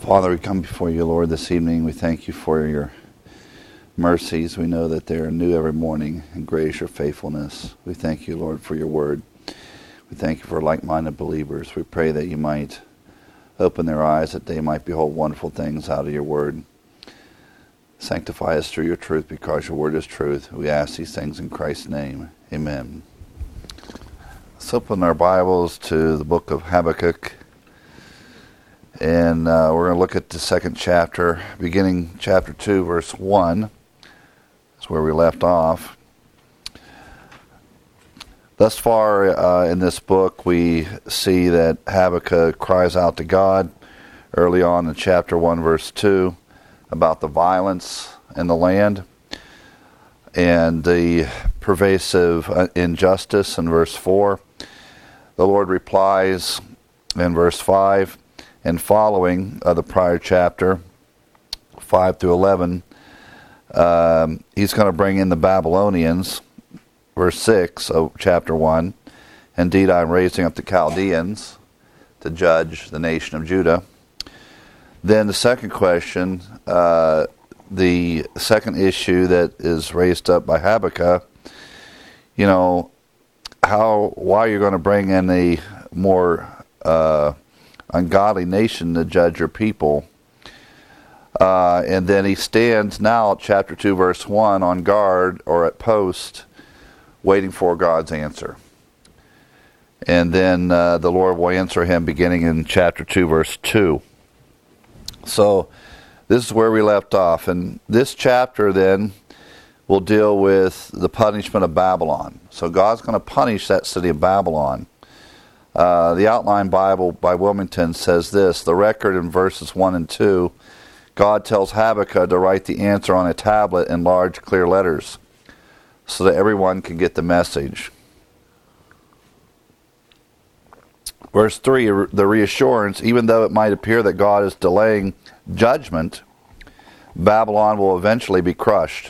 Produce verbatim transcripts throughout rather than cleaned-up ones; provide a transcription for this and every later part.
Father, we come before you, Lord, this evening. We thank you for your mercies. We know that they are new every morning, and great is your faithfulness. We thank you, Lord, for your word. We thank you for like-minded believers. We pray that you might open their eyes, that they might behold wonderful things out of your word. Sanctify us through your truth, because your word is truth. We ask these things in Christ's name. Amen. Let's open our Bibles to the book of Habakkuk. And uh, we're going to look at the second chapter, beginning chapter two, verse one. That's where we left off. Thus far uh, in this book, we see that Habakkuk cries out to God early on in chapter one, verse two, about the violence in the land and the pervasive injustice in verse four. The Lord replies in verse five, and following uh, the prior chapter, five through eleven, um, he's going to bring in the Babylonians, verse six of chapter one. Indeed, I'm raising up the Chaldeans to judge the nation of Judah. Then the second question, uh, the second issue that is raised up by Habakkuk, you know, how, why you're going to bring in a more uh, ungodly nation to judge your people. Uh, and then he stands now, chapter two, verse one, on guard or at post, waiting for God's answer. And then uh, the Lord will answer him beginning in chapter two, verse two. So this is where we left off. And this chapter then will deal with the punishment of Babylon. So God's going to punish that city of Babylon. Uh, the Outline Bible by Wilmington says this: the record in verses one and two, God tells Habakkuk to write the answer on a tablet in large, clear letters so that everyone can get the message. Verse three, the reassurance: even though it might appear that God is delaying judgment, Babylon will eventually be crushed.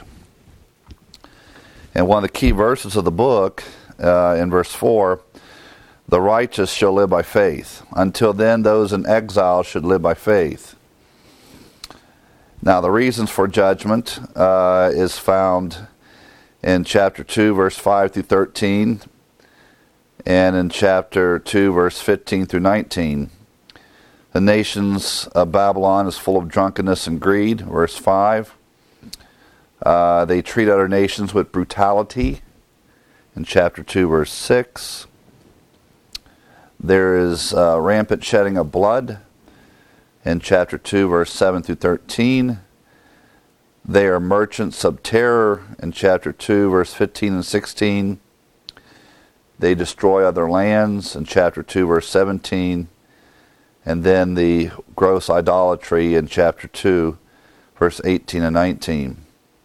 And one of the key verses of the book, uh, in verse four, the righteous shall live by faith. Until then, those in exile should live by faith. Now, the reasons for judgment uh, is found in chapter two, verse five through thirteen, and in chapter two, verse fifteen through nineteen. The nations of Babylon is full of drunkenness and greed, verse five. Uh, they treat other nations with brutality, in chapter two, verse six. There is uh, rampant shedding of blood in chapter two, verse seven through thirteen. They are merchants of terror in chapter two, verse fifteen and sixteen. They destroy other lands in chapter two, verse seventeen. And then the gross idolatry in chapter two, verse eighteen and nineteen.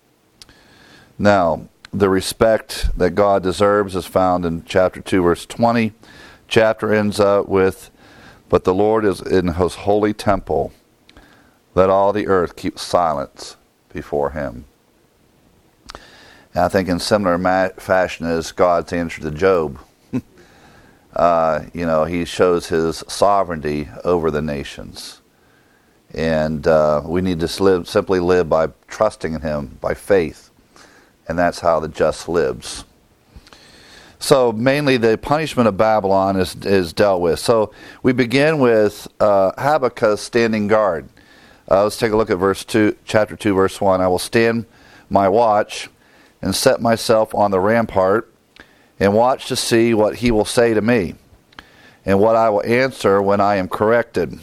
Now, the respect that God deserves is found in chapter two, verse twenty. Chapter ends up with, but the Lord is in his holy temple. Let all the earth keep silence before him. And I think in similar ma- fashion as God's answer to Job, uh, you know, he shows his sovereignty over the nations. And uh, we need to live, simply live by trusting in him, by faith. And that's how the just lives. So mainly the punishment of Babylon is is dealt with. So we begin with uh, Habakkuk standing guard. Uh, let's take a look at verse two, chapter two, verse one. I will stand my watch and set myself on the rampart and watch to see what he will say to me and what I will answer when I am corrected.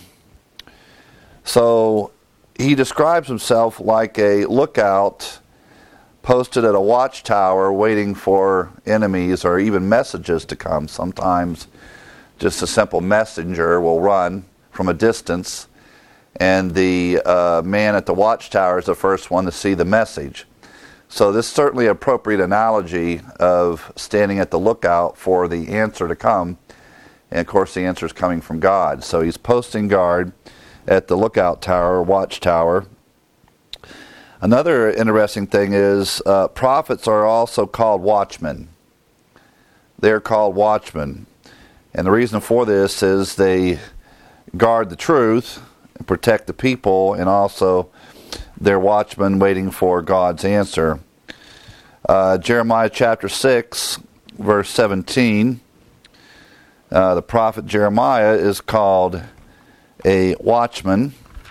So he describes himself like a lookout posted at a watchtower waiting for enemies or even messages to come. Sometimes just a simple messenger will run from a distance, and the uh, man at the watchtower is the first one to see the message. So this is certainly an appropriate analogy of standing at the lookout for the answer to come. And of course the answer is coming from God. So he's posting guard at the lookout tower, watchtower. Another interesting thing is uh, prophets are also called watchmen. They're called watchmen. And the reason for this is they guard the truth and protect the people, and also they're watchmen waiting for God's answer. Uh, Jeremiah chapter six, verse seventeen, uh, the prophet Jeremiah is called a watchman.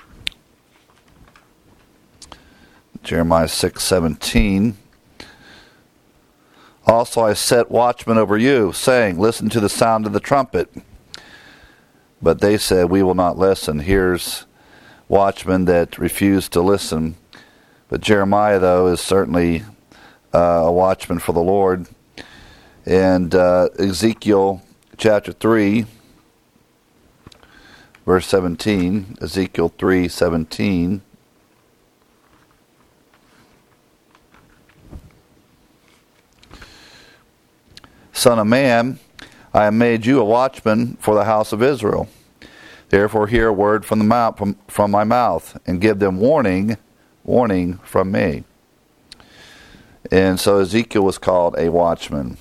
Jeremiah six seventeen. Also I set watchmen over you, saying, listen to the sound of the trumpet. But they said, we will not listen. Here's watchmen that refuse to listen. But Jeremiah, though, is certainly uh, a watchman for the Lord. And uh, Ezekiel chapter three, verse seventeen, Ezekiel three seventeen. Son of man, I have made you a watchman for the house of Israel. Therefore hear a word from the mouth, from, from my mouth, and give them warning, warning from me. And so Ezekiel was called a watchman.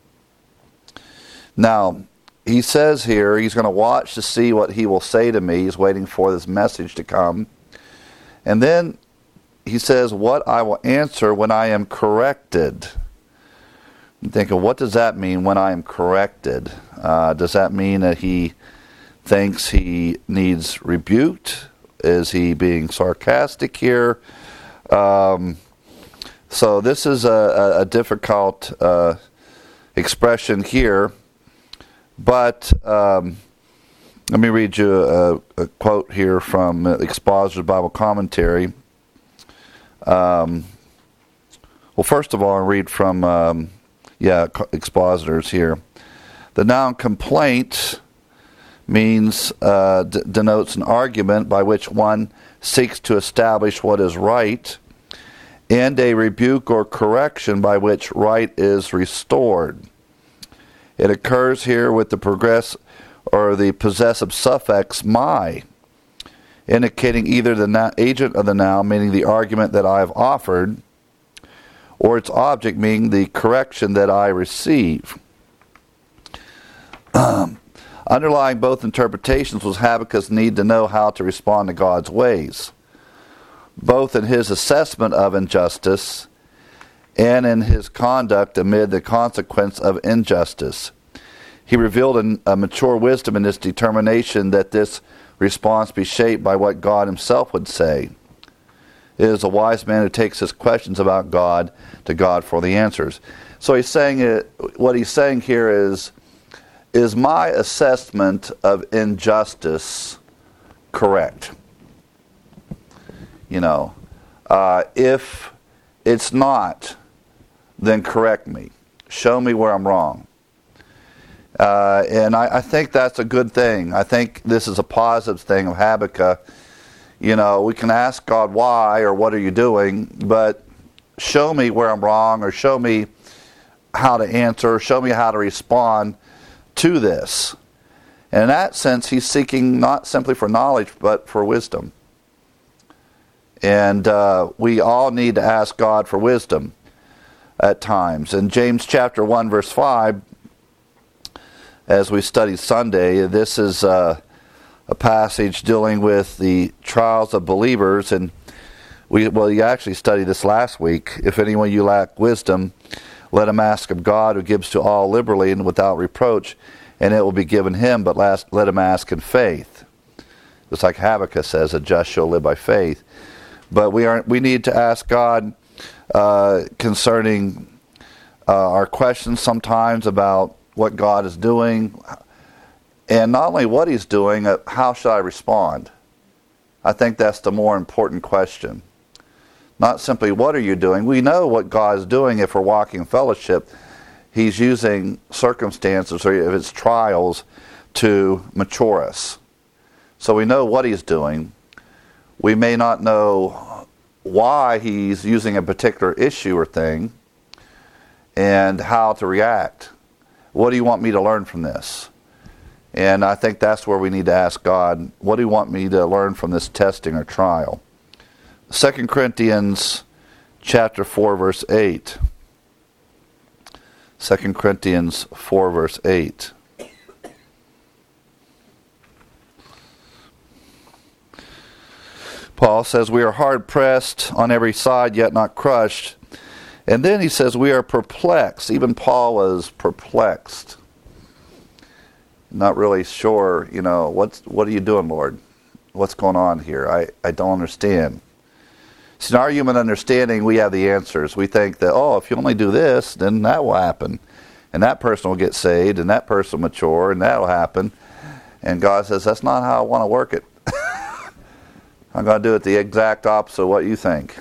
Now, he says here he's going to watch to see what he will say to me. He's waiting for this message to come. And then he says, what I will answer when I am corrected. I'm thinking, what does that mean when I am corrected? Uh, does that mean that he thinks he needs rebuked? Is he being sarcastic here? Um, so this is a, a difficult uh, expression here. But um, let me read you a, a quote here from Expositor's Bible Commentary. Um, well, first of all, I'll read from... Um, Yeah, expositors here. The noun complaint means, uh, d- denotes an argument by which one seeks to establish what is right, and a rebuke or correction by which right is restored. It occurs here with the progress or the possessive suffix my, indicating either the na- agent of the noun, meaning the argument that I have offered, or its object, meaning the correction that I receive. Um, underlying both interpretations was Habakkuk's need to know how to respond to God's ways, both in his assessment of injustice and in his conduct amid the consequence of injustice. He revealed a, a mature wisdom in his determination that this response be shaped by what God himself would say. It is a wise man who takes his questions about God to God for the answers. So he's saying it, what he's saying here is, is my assessment of injustice correct? You know, uh, if it's not, then correct me. Show me where I'm wrong. Uh, and I, I think that's a good thing. I think this is a positive thing of Habakkuk. You know, we can ask God why or what are you doing, but show me where I'm wrong, or show me how to answer, show me how to respond to this. And in that sense, he's seeking not simply for knowledge, but for wisdom. And uh, we all need to ask God for wisdom at times. In James chapter one, verse five, as we studied Sunday, this is uh, a passage dealing with the trials of believers. And we, well, you actually studied this last week. If anyone you lack wisdom, let him ask of God, who gives to all liberally and without reproach, and it will be given him. But last, let him ask in faith. Just like Habakkuk says, the just shall live by faith. But we are we need to ask God uh, concerning uh, our questions sometimes about what God is doing, and not only what he's doing, uh, how should I respond? I think that's the more important question. Not simply what are you doing. We know what God is doing if we're walking in fellowship. He's using circumstances, or if it's trials, to mature us. So we know what he's doing. We may not know why he's using a particular issue or thing, and how to react. What do you want me to learn from this? And I think that's where we need to ask God, what do you want me to learn from this testing or trial? Second Corinthians chapter four, verse eight. Second Corinthians four, verse eight. Paul says, we are hard pressed on every side, yet not crushed. And then he says, we are perplexed. Even Paul was perplexed. Not really sure, you know, what's, what are you doing, Lord? What's going on here? I, I don't understand. So in our human understanding, we have the answers. We think that, oh, if you only do this, then that will happen. And that person will get saved, and that person will mature, and that will happen. And God says, that's not how I want to work it. I'm going to do it the exact opposite of what you think.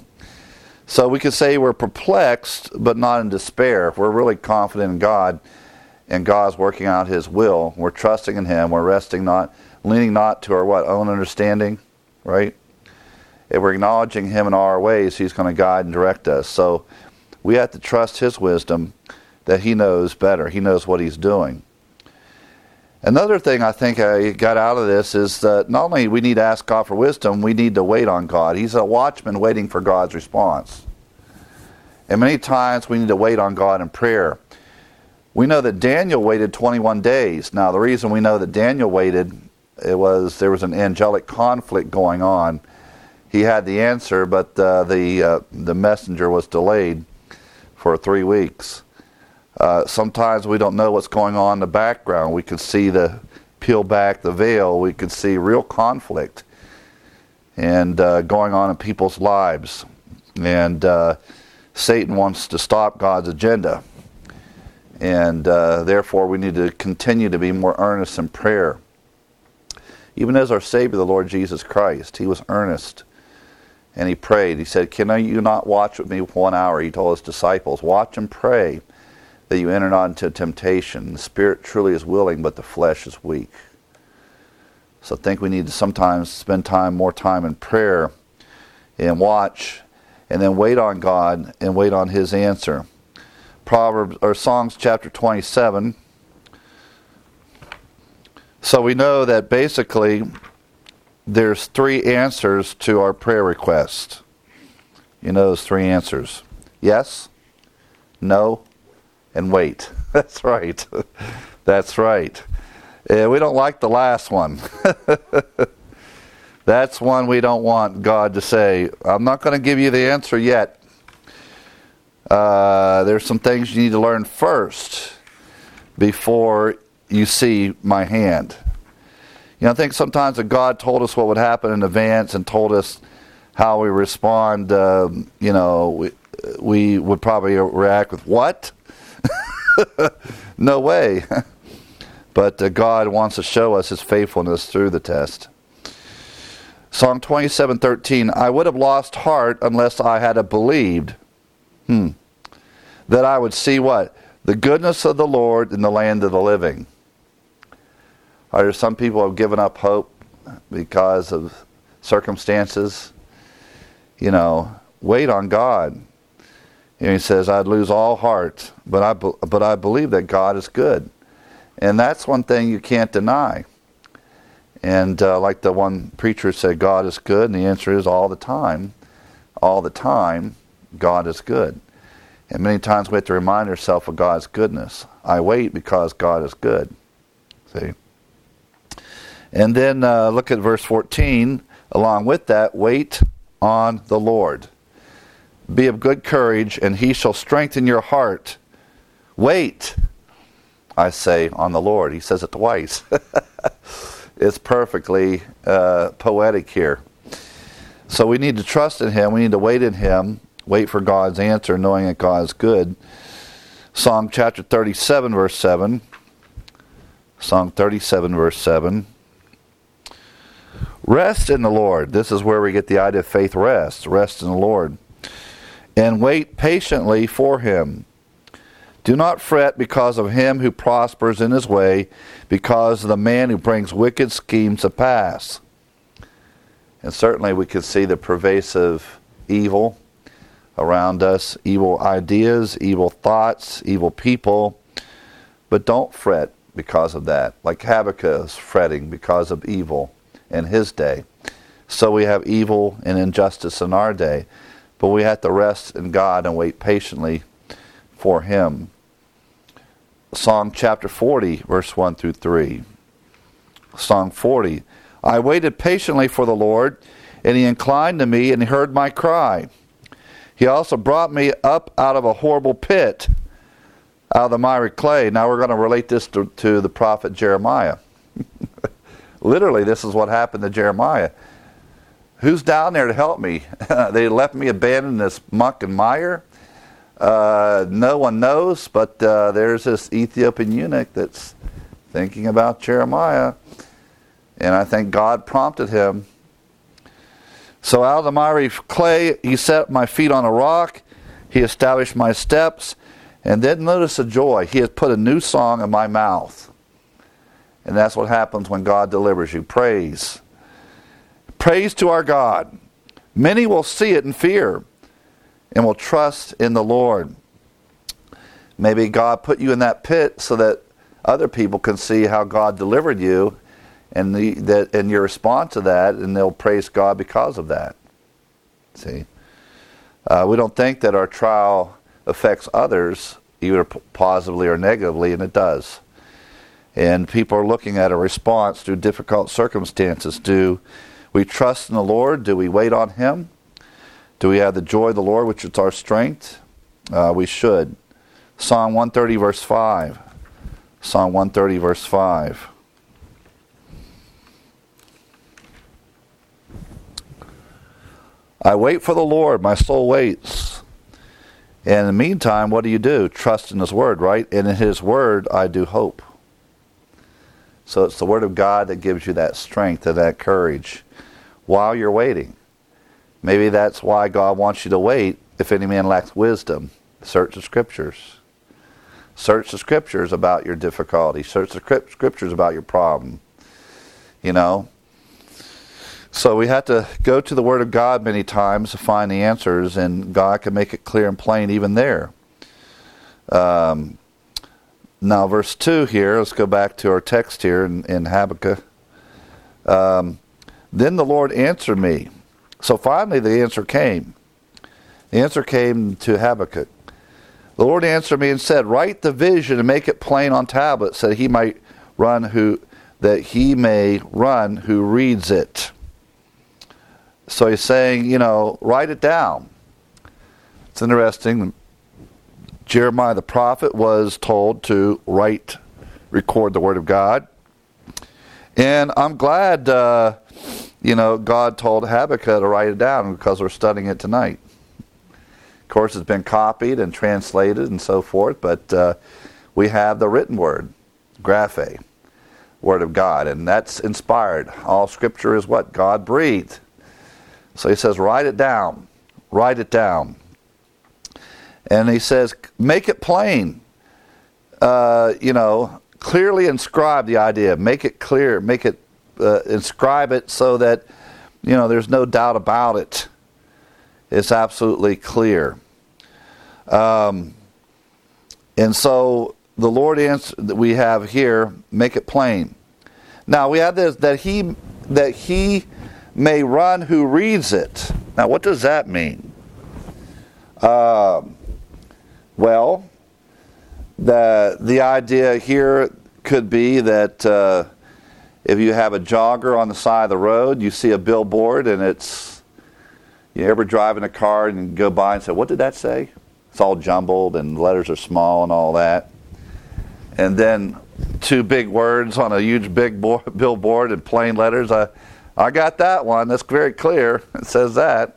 So we could say we're perplexed, but not in despair. We're really confident in God, and God's working out His will. We're trusting in Him. We're resting, not leaning not to our what own understanding, right? If we're acknowledging Him in all our ways, He's going to guide and direct us. So we have to trust His wisdom, that He knows better. He knows what He's doing. Another thing I think I got out of this is that not only we need to ask God for wisdom, we need to wait on God. He's a watchman waiting for God's response. And many times we need to wait on God in prayer. We know that Daniel waited twenty-one days. Now the reason we know that Daniel waited, it was there was an angelic conflict going on. He had the answer, but uh, the uh, the messenger was delayed for three weeks. Uh, sometimes we don't know what's going on in the background. We could see the peel back the veil. We could see real conflict and uh, going on in people's lives. And uh, Satan wants to stop God's agenda. And uh, therefore we need to continue to be more earnest in prayer. Even as our Savior, the Lord Jesus Christ, He was earnest. And He prayed. He said, can you not watch with me one hour? He told His disciples, watch and pray, that you enter not into temptation. The spirit truly is willing, but the flesh is weak. So I think we need to sometimes spend time, more time in prayer and watch, and then wait on God and wait on His answer. Proverbs or Psalms chapter twenty-seven. So we know that basically there's three answers to our prayer request. You know those three answers. Yes, no, and wait. That's right. That's right. Uh, we don't like the last one. That's one we don't want God to say, I'm not going to give you the answer yet. Uh, there's some things you need to learn first before you see my hand. You know, I think sometimes that God told us what would happen in advance and told us how we respond. Uh, you know, we, we would probably react with, what? No way. But uh, God wants to show us His faithfulness through the test. Psalm twenty-seven thirteen, I would have lost heart unless I had a believed hmm, that I would see what? The goodness of the Lord in the land of the living. Are there some people who have given up hope because of circumstances? You know, wait on God. And He says, I'd lose all heart, but I, but I believe that God is good. And that's one thing you can't deny. And uh, like the one preacher said, God is good, and the answer is all the time. All the time, God is good. And many times we have to remind ourselves of God's goodness. I wait because God is good. See? And then uh, look at verse fourteen. Along with that, wait on the Lord. Be of good courage, and He shall strengthen your heart. Wait, I say, on the Lord. He says it twice. It's perfectly uh, poetic here. So we need to trust in Him. We need to wait in Him. Wait for God's answer, knowing that God is good. Psalm chapter thirty-seven, verse seven. Psalm thirty-seven, verse seven. Rest in the Lord. This is where we get the idea of faith rest. Rest in the Lord. And wait patiently for Him. Do not fret because of him who prospers in his way, because of the man who brings wicked schemes to pass. And certainly we can see the pervasive evil around us, evil ideas, evil thoughts, evil people. But don't fret because of that. Like Habakkuk is fretting because of evil in his day. So we have evil and injustice in our day. But we have to rest in God and wait patiently for Him. Psalm chapter forty, verse one through three. Psalm forty. I waited patiently for the Lord, and he inclined to me and heard my cry. He also brought me up out of a horrible pit, out of the miry clay. Now we're going to relate this to, to the prophet Jeremiah. Literally, this is what happened to Jeremiah. Who's down there to help me? They left me abandoned in this muck and mire. Uh, no one knows, but uh, there's this Ethiopian eunuch that's thinking about Jeremiah. And I think God prompted him. So out of the miry clay, he set my feet on a rock. He established my steps. And then notice the joy. He has put a new song in my mouth. And that's what happens when God delivers you. Praise. Praise to our God. Many will see it and fear and will trust in the Lord. Maybe God put you in that pit so that other people can see how God delivered you and the that and your response to that, and they'll praise God because of that. See? Uh, we don't think that our trial affects others, either positively or negatively, and it does. And people are looking at a response through difficult circumstances. Do we trust in the Lord? Do we wait on Him? Do we have the joy of the Lord, which is our strength? Uh, we should. Psalm one thirty, verse five. Psalm one thirty, verse five. I wait for the Lord, my soul waits. And in the meantime, what do you do? Trust in His Word, right? And in His Word, I do hope. So it's the Word of God that gives you that strength and that courage while you're waiting. Maybe that's why God wants you to wait. If any man lacks wisdom, search the Scriptures. Search the Scriptures about your difficulty. Search the Scriptures about your problem. You know? So we have to go to the Word of God many times to find the answers, and God can make it clear and plain even there. Um, now, verse two here, let's go back to our text here in, in Habakkuk. Um, then the Lord answered me. So finally the answer came. The answer came to Habakkuk. The Lord answered me and said, write the vision and make it plain on tablets, that he might run who that he may run who reads it. So he's saying, you know, write it down. It's interesting. Jeremiah the prophet was told to write, record the Word of God. And I'm glad, uh, you know, God told Habakkuk to write it down because we're studying it tonight. Of course, it's been copied and translated and so forth, but uh, we have the written Word, graphe, Word of God, and that's inspired. All Scripture is what? God breathed. So he says, write it down. Write it down. And he says, make it plain. Uh, you know, clearly inscribe the idea. Make it clear. Make it, uh, inscribe it so that, you know, there's no doubt about it. It's absolutely clear. Um, and so the Lord answer that we have here, make it plain. Now we have this, that he, that he may run who reads it. Now, what does that mean? Uh, well, the the idea here could be that uh, if you have a jogger on the side of the road, you see a billboard, and it's, you ever drive in a car and go by and say, what did that say? It's all jumbled and letters are small and all that. And then two big words on a huge big bo- billboard in plain letters. I I got that one. That's very clear. It says that.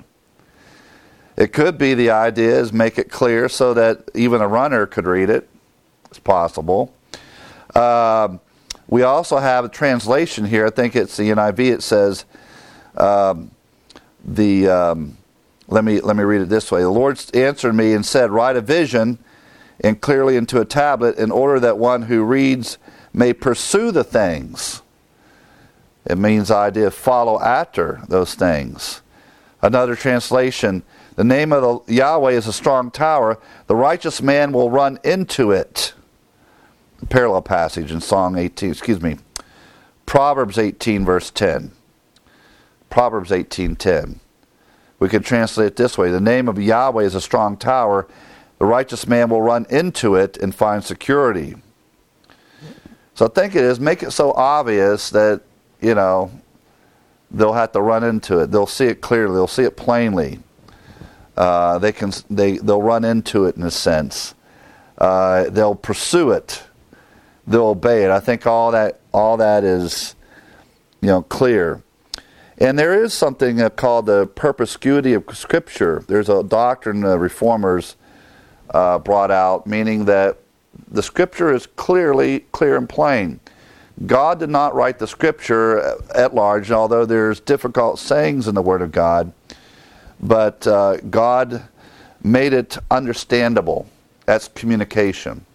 It could be the idea is make it clear so that even a runner could read it. It's possible. Um, we also have a translation here. I think it's the N I V. It says, um, the um, let me let me read it this way. The Lord answered me and said, write a vision and clearly into a tablet in order that one who reads may pursue the things. It means the idea of follow after those things. Another translation, the name of the Yahweh is a strong tower. The righteous man will run into it. A parallel passage in Psalm eighteen, excuse me, Proverbs eighteen, verse ten. Proverbs eighteen, ten. We could translate it this way. The name of Yahweh is a strong tower. The righteous man will run into it and find security. So I think it is, make it so obvious that, you know, they'll have to run into it. They'll see it clearly. They'll see it plainly. Uh, they can they they'll run into it in a sense. Uh, they'll pursue it. They'll obey it. I think all that all that is, you know, clear. And there is something uh, called the perspicuity of Scripture. There's a doctrine the Reformers uh, brought out, meaning that the Scripture is clearly clear and plain. God did not write the Scripture at large, although there's difficult sayings in the Word of God, but uh, God made it understandable. That's communication.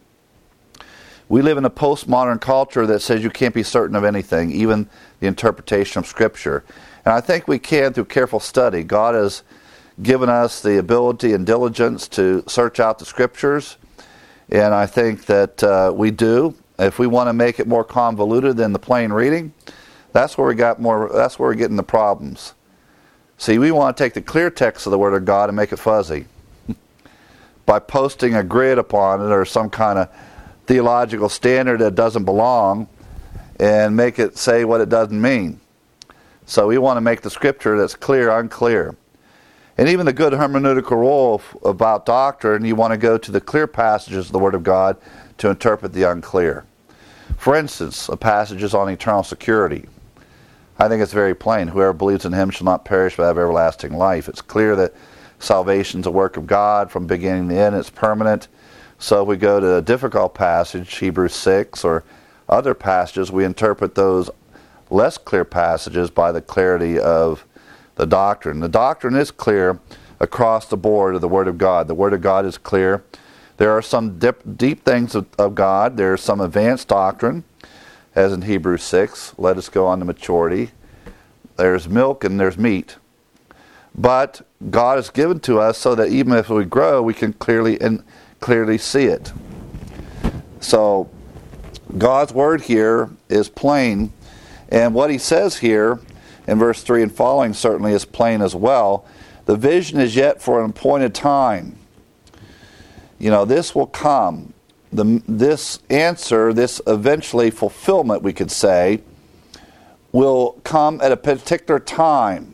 We live in a postmodern culture that says you can't be certain of anything, even the interpretation of Scripture. And I think we can through careful study. God has given us the ability and diligence to search out the Scriptures, and I think that uh, we do. If we want to make it more convoluted than the plain reading, that's where we got more. That's where we're getting the problems. See, we want to take the clear text of the Word of God and make it fuzzy by posting a grid upon it or some kind of theological standard that doesn't belong and make it say what it doesn't mean. So we want to make the Scripture that's clear unclear. And even the good hermeneutical rule about doctrine, you want to go to the clear passages of the Word of God to interpret the unclear. For instance, a passage is on eternal security. I think it's very plain. Whoever believes in Him shall not perish but have everlasting life. It's clear that salvation is a work of God from beginning to end. It's permanent. So if we go to a difficult passage, Hebrews six, or other passages, we interpret those less clear passages by the clarity of the doctrine. The doctrine is clear across the board of the Word of God. The Word of God is clear. There are some dip, deep things of, of God. There's some advanced doctrine, as in Hebrews six. Let us go on to maturity. There's milk and there's meat. But God has given to us so that even if we grow, we can clearly and clearly see it. So God's Word here is plain. And what He says here in verse three and following certainly is plain as well. The vision is yet for an appointed time. You know, this will come. The, this answer, this eventually fulfillment, we could say, will come at a particular time.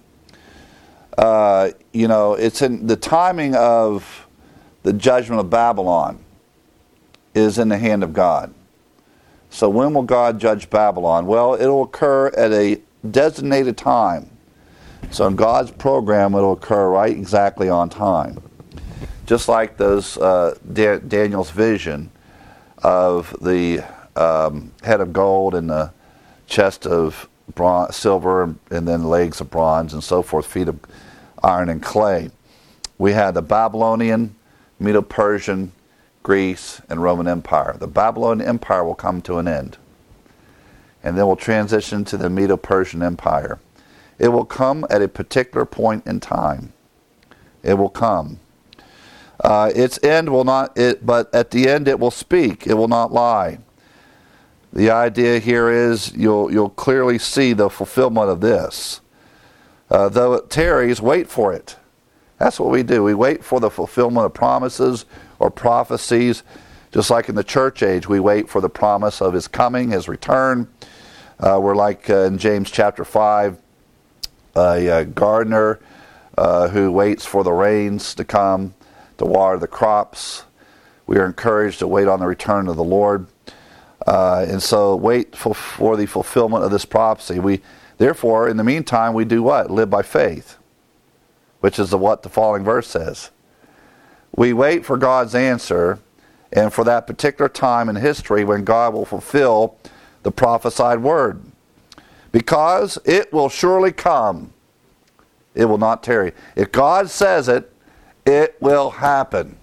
Uh, you know, it's in the timing of the judgment of Babylon is in the hand of God. So when will God judge Babylon? Well, it will occur at a designated time. So in God's program, it will occur right exactly on time. Just like those uh, da- Daniel's vision of the um, head of gold and the chest of bronze, silver, and, and then legs of bronze and so forth, feet of iron and clay. We had the Babylonian, Medo-Persian, Greece, and Roman Empire. The Babylonian Empire will come to an end. And then we'll transition to the Medo-Persian Empire. It will come at a particular point in time. It will come. Uh, its end will not, it, but at the end it will speak. It will not lie. The idea here is you'll you'll clearly see the fulfillment of this. Uh, though it tarries, wait for it. That's what we do. We wait for the fulfillment of promises or prophecies. Just like in the church age, we wait for the promise of His coming, His return. Uh, we're like uh, in James chapter five, a, a gardener uh, who waits for the rains to come to water the crops. We are encouraged to wait on the return of the Lord. Uh, and so wait for, for the fulfillment of this prophecy. We, therefore, in the meantime, we do what? Live by faith, which is the, what the following verse says. We wait for God's answer and for that particular time in history when God will fulfill the prophesied word. Because it will surely come. It will not tarry. If God says it, it will happen.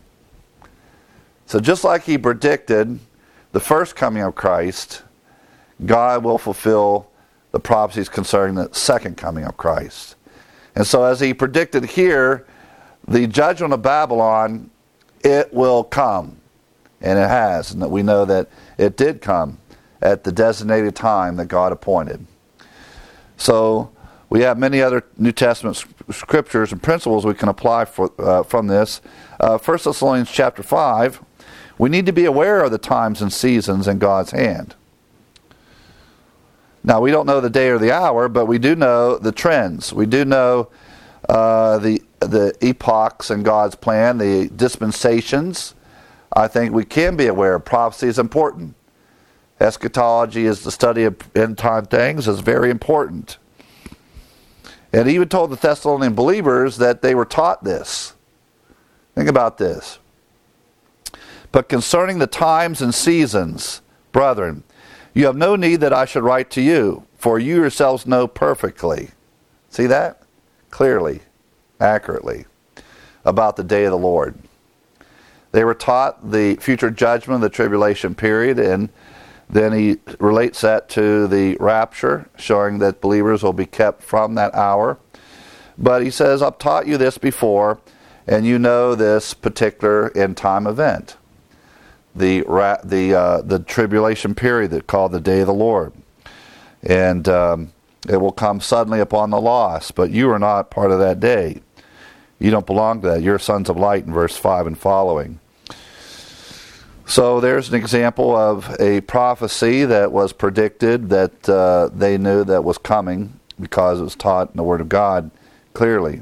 So just like He predicted the first coming of Christ, God will fulfill the prophecies concerning the second coming of Christ. And so as He predicted here, the judgment of Babylon, it will come. And it has. And we know that it did come at the designated time that God appointed. So we have many other New Testament scriptures and principles we can apply for, uh, from this. Uh, First Thessalonians chapter five, we need to be aware of the times and seasons in God's hand. Now, we don't know the day or the hour, but we do know the trends. We do know uh, the the epochs in God's plan, the dispensations. I think we can be aware. Prophecy is important. Eschatology is the study of end-time things. Is very important. And he even told the Thessalonian believers that they were taught this. Think about this. But concerning the times and seasons, brethren, you have no need that I should write to you, for you yourselves know perfectly. See that? Clearly, accurately, about the day of the Lord. They were taught the future judgment of the tribulation period, and then he relates that to the rapture, showing that believers will be kept from that hour. But he says, I've taught you this before, and you know this particular end-time event. The the uh, the tribulation period that called the day of the Lord, and um, it will come suddenly upon the lost. But you are not part of that day. You don't belong to that. You're sons of light in verse five and following. So there's an example of a prophecy that was predicted that uh, they knew that was coming because it was taught in the Word of God clearly.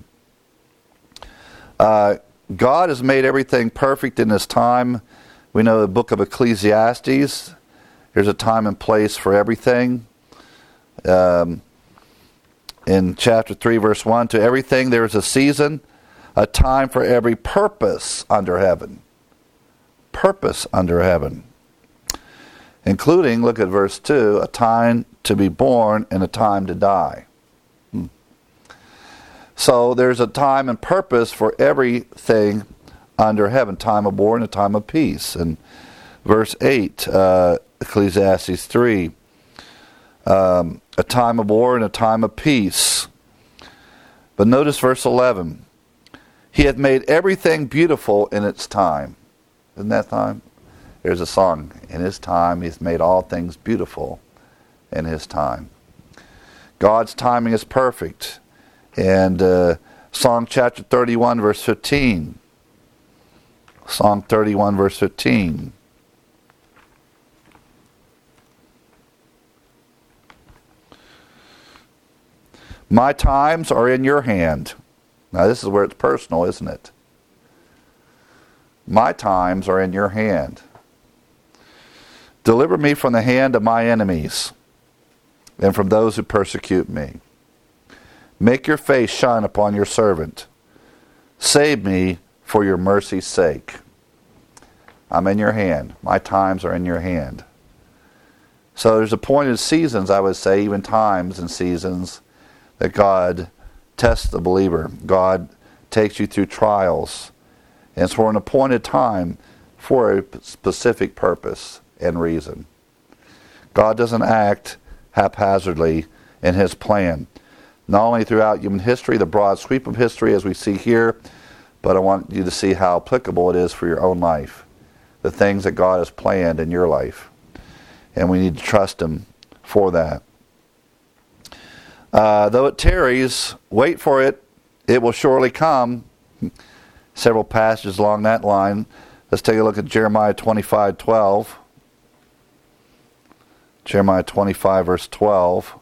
Uh, God has made everything perfect in His time. We know the book of Ecclesiastes, there's a time and place for everything. Um, in chapter three, verse one, to everything there is a season, a time for every purpose under heaven. Purpose under heaven. Including, look at verse two, a time to be born and a time to die. Hmm. So there's a time and purpose for everything under heaven, time of war and a time of peace. And verse eight, uh, Ecclesiastes three, um, a time of war and a time of peace. But notice verse eleven, He hath made everything beautiful in its time. Isn't that time? There's a song, in His time He's made all things beautiful in His time. God's timing is perfect. And uh, Psalm chapter thirty-one, verse fifteen, Psalm thirty-one, verse fifteen. My times are in your hand. Now this is where it's personal, isn't it? My times are in your hand. Deliver me from the hand of my enemies and from those who persecute me. Make your face shine upon your servant. Save me for your mercy's sake. I'm in your hand. My times are in your hand. So there's appointed seasons, I would say, even times and seasons, that God tests the believer. God takes you through trials. And it's for an appointed time for a specific purpose and reason. God doesn't act haphazardly in His plan. Not only throughout human history, the broad sweep of history as we see here, but I want you to see how applicable it is for your own life. The things that God has planned in your life. And we need to trust Him for that. Uh, though it tarries, wait for it. It will surely come. Several passages along that line. Let's take a look at Jeremiah twenty-five twelve. Jeremiah twenty-five, verse twelve.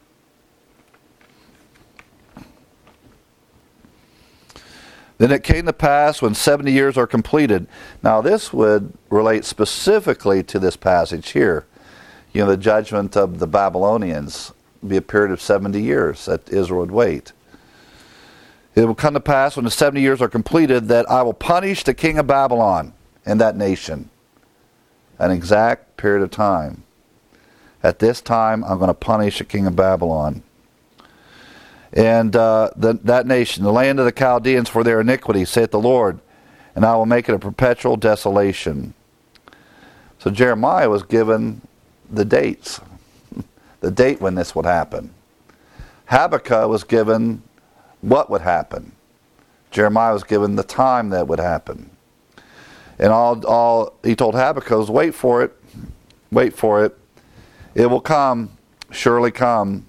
Then it came to pass when seventy years are completed. Now this would relate specifically to this passage here. You know, the judgment of the Babylonians would be a period of seventy years that Israel would wait. It will come to pass when the seventy years are completed that I will punish the king of Babylon and that nation. An exact period of time. At this time, I'm going to punish the king of Babylon. And uh, the, that nation, the land of the Chaldeans, for their iniquity, saith the Lord, and I will make it a perpetual desolation. So Jeremiah was given the dates, the date when this would happen. Habakkuk was given what would happen. Jeremiah was given the time that would happen. And all, all he told Habakkuk was, wait for it, wait for it. It will come, surely come.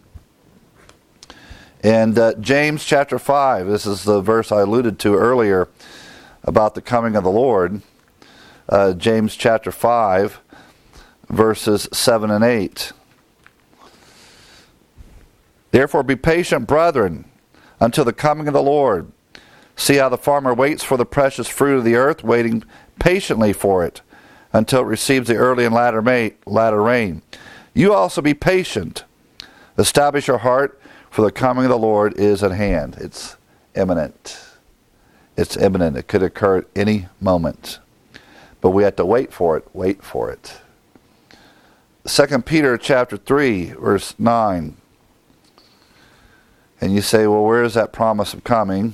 And uh, James chapter five, this is the verse I alluded to earlier about the coming of the Lord. Uh, James chapter five, verses seven and eight. Therefore be patient, brethren, until the coming of the Lord. See how the farmer waits for the precious fruit of the earth, waiting patiently for it, until it receives the early and latter, may, latter rain. You also be patient. Establish your heart, for the coming of the Lord is at hand. It's imminent. It's imminent. It could occur at any moment. But we have to wait for it. Wait for it. Second Peter chapter three, verse nine. And you say, well, where is that promise of coming?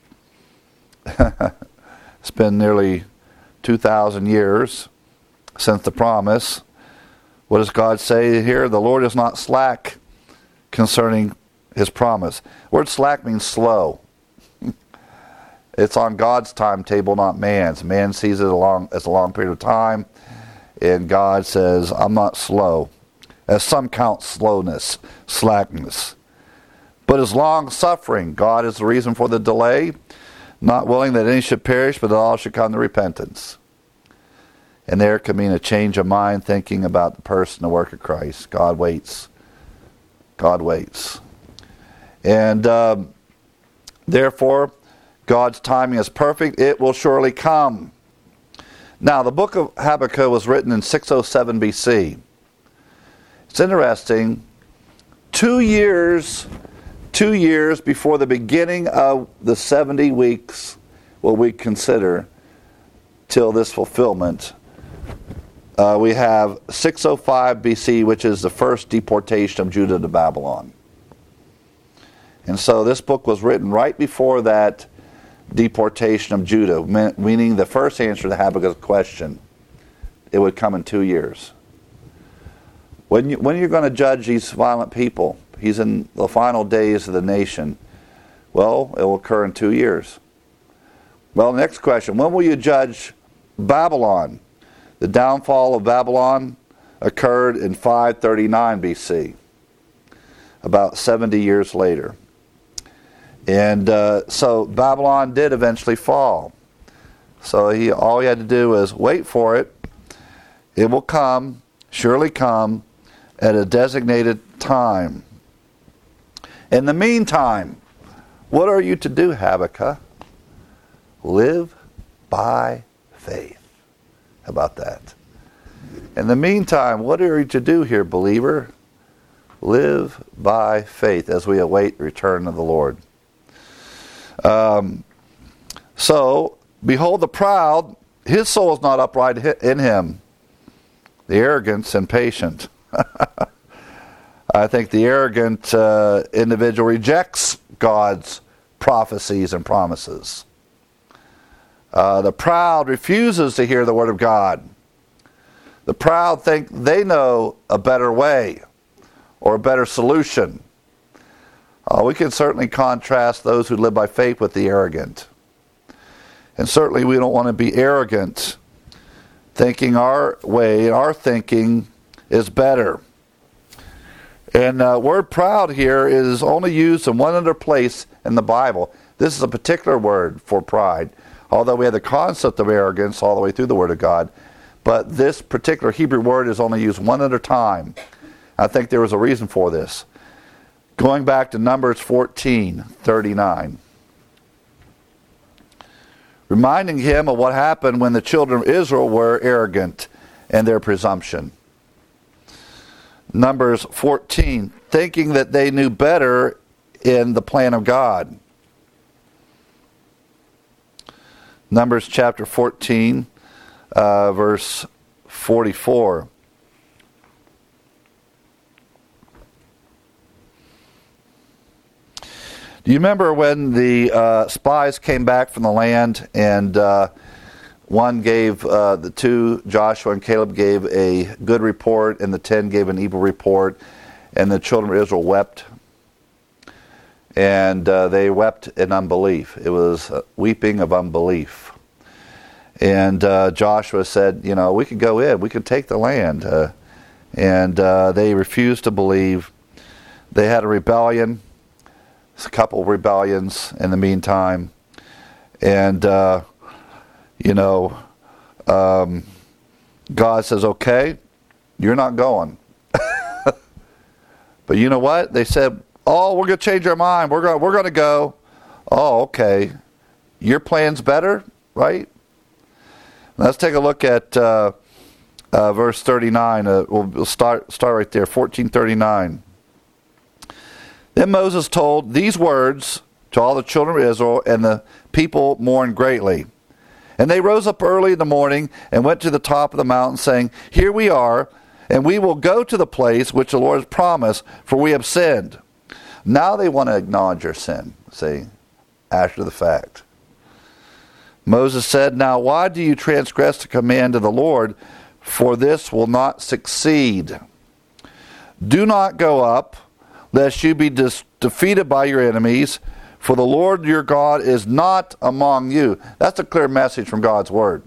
It's been nearly two thousand years since the promise. What does God say here? The Lord is not slack concerning his promise. The word slack means slow. It's on God's timetable, not man's. Man sees it along, as a long period of time, and God says, I'm not slow. As some count slowness, slackness. But as long-suffering, God is the reason for the delay, not willing that any should perish, but that all should come to repentance. And there could mean a change of mind, thinking about the person, the work of Christ. God waits. God waits. And um, therefore, God's timing is perfect. It will surely come. Now, the book of Habakkuk was written in six oh seven B C. It's interesting. Two years, two years before the beginning of the seventy weeks, what we consider, till this fulfillment, uh, we have six oh five B C, which is the first deportation of Judah to Babylon. And so this book was written right before that deportation of Judah, meaning the first answer to Habakkuk's question, it would come in two years. When, you, when you're going to judge these violent people, he's in the final days of the nation, well, it will occur in two years. Well, next question, when will you judge Babylon? The downfall of Babylon occurred in five thirty-nine B C, about seventy years later. And uh, so Babylon did eventually fall. So he all he had to do was wait for it. It will come, surely come, at a designated time. In the meantime, what are you to do, Habakkuk? Live by faith. How about that? In the meantime, what are you to do here, believer? Live by faith as we await the return of the Lord. Um, so, behold the proud, his soul is not upright in him. The arrogant and patient. I think the arrogant uh, individual rejects God's prophecies and promises. Uh, the proud refuses to hear the word of God. The proud think they know a better way or a better solution. Uh, we can certainly contrast those who live by faith with the arrogant. And certainly we don't want to be arrogant, thinking our way, our thinking is better. And the uh, word proud here is only used in one other place in the Bible. This is a particular word for pride, although we have the concept of arrogance all the way through the Word of God. But this particular Hebrew word is only used one other time. I think there was a reason for this. Going back to Numbers fourteen thirty-nine. Reminding him of what happened when the children of Israel were arrogant in their presumption. Numbers fourteen, thinking that they knew better in the plan of God. Numbers chapter fourteen, uh, verse forty-four. Do you remember when the uh, spies came back from the land and uh, one gave, uh, the two, Joshua and Caleb, gave a good report and the ten gave an evil report, and the children of Israel wept? And uh, they wept in unbelief. It was uh, weeping of unbelief. And uh, Joshua said, you know, we could go in, we could take the land. Uh, and uh, they refused to believe. They had a rebellion. A couple of rebellions in the meantime, and uh, you know, um, God says, "Okay, you're not going." But you know what? They said, Oh, we're going to change our mind. We're going we're going to go. Oh, okay. Your plan's better, right? Let's take a look at uh, uh, verse thirty-nine. Uh, we'll, we'll start start right there, fourteen thirty-nine. Then Moses told these words to all the children of Israel, and the people mourned greatly. And they rose up early in the morning and went to the top of the mountain, saying, Here we are, and we will go to the place which the Lord has promised, for we have sinned. Now they want to acknowledge their sin, see, after the fact. Moses said, Now why do you transgress the command of the Lord? For this will not succeed. Do not go up, lest you be dis- defeated by your enemies, for the Lord your God is not among you. That's a clear message from God's word.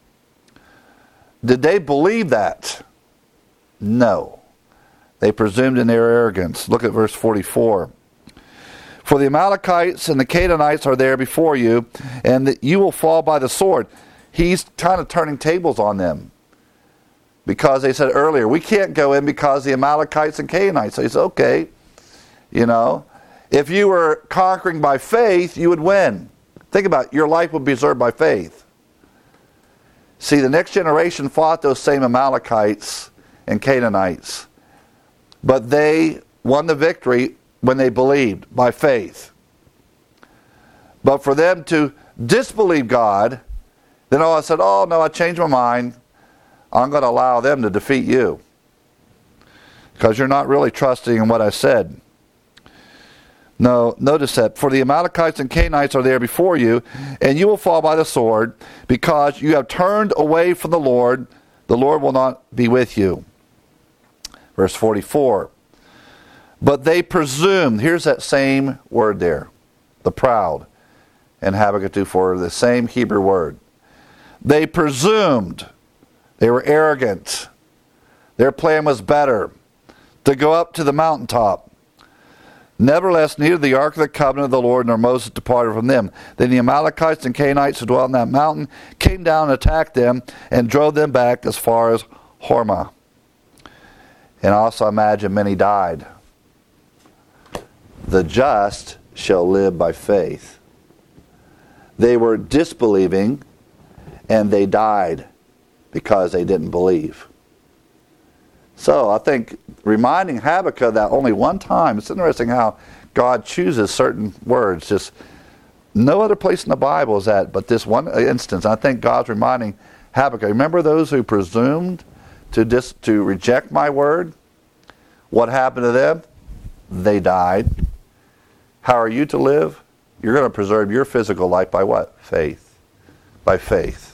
Did they believe that? No. They presumed in their arrogance. Look at verse forty-four. For the Amalekites and the Canaanites are there before you, and that you will fall by the sword. He's kind of turning tables on them. Because they said earlier, we can't go in because the Amalekites and Canaanites. So he said, okay, you know, if you were conquering by faith, you would win. Think about it, your life would be preserved by faith. See, the next generation fought those same Amalekites and Canaanites. But they won the victory when they believed by faith. But for them to disbelieve God, then all I said, oh no, I changed my mind. I'm going to allow them to defeat you. Because you're not really trusting in what I said. No, notice that. For the Amalekites and Canaanites are there before you, and you will fall by the sword, because you have turned away from the Lord. The Lord will not be with you. Verse forty-four. But they presumed, here's that same word there, the proud, and Habakkuk two four, the same Hebrew word. They presumed, they were arrogant, their plan was better, to go up to the mountaintop. Nevertheless, neither the ark of the covenant of the Lord nor Moses departed from them. Then the Amalekites and Canaanites who dwelt in that mountain came down and attacked them and drove them back as far as Hormah. And also imagine many died. The just shall live by faith. They were disbelieving and they died because they didn't believe. So I think reminding Habakkuk that only one time, it's interesting how God chooses certain words. Just no other place in the Bible is that, but this one instance. I think God's reminding Habakkuk, remember those who presumed to dis, to reject my word? What happened to them? They died. How are you to live? You're going to preserve your physical life by what? Faith. By faith.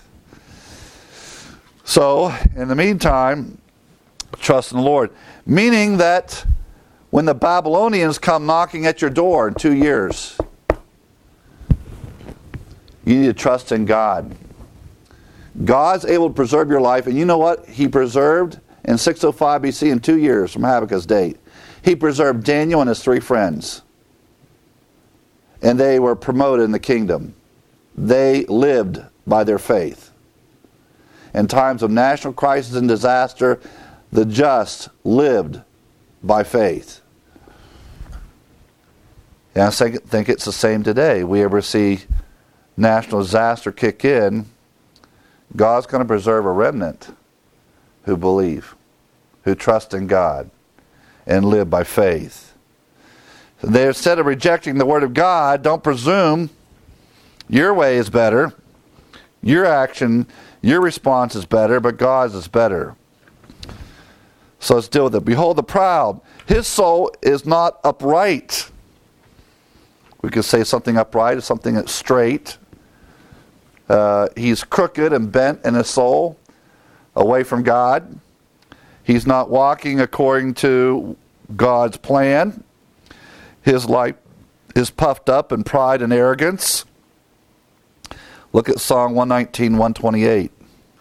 So, in the meantime, trust in the Lord. Meaning that when the Babylonians come knocking at your door in two years, you need to trust in God. God's able to preserve your life, and you know what? He preserved in six oh five B C in two years from Habakkuk's date. He preserved Daniel and his three friends. And they were promoted in the kingdom. They lived by their faith. In times of national crisis and disaster, the just lived by faith. And I think it's the same today. We ever see national disaster kick in, God's going to preserve a remnant who believe, who trust in God, and live by faith. They, instead of rejecting the Word of God, don't presume your way is better, your action, your response is better, but God's is better. So let's deal with it. Behold the proud. His soul is not upright. We could say something upright is something that's straight. Uh, he's crooked and bent in his soul, away from God. He's not walking according to God's plan. His life is puffed up in pride and arrogance. Look at Psalm one nineteen, one twenty-eight.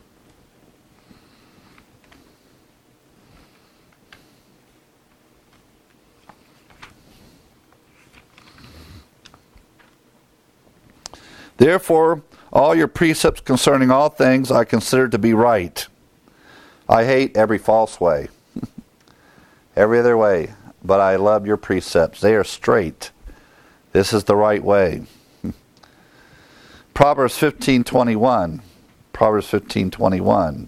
Therefore, all your precepts concerning all things I consider to be right. I hate every false way. Every other way but I love your precepts. They are straight. This is the right way. Proverbs fifteen twenty-one. Proverbs fifteen twenty-one.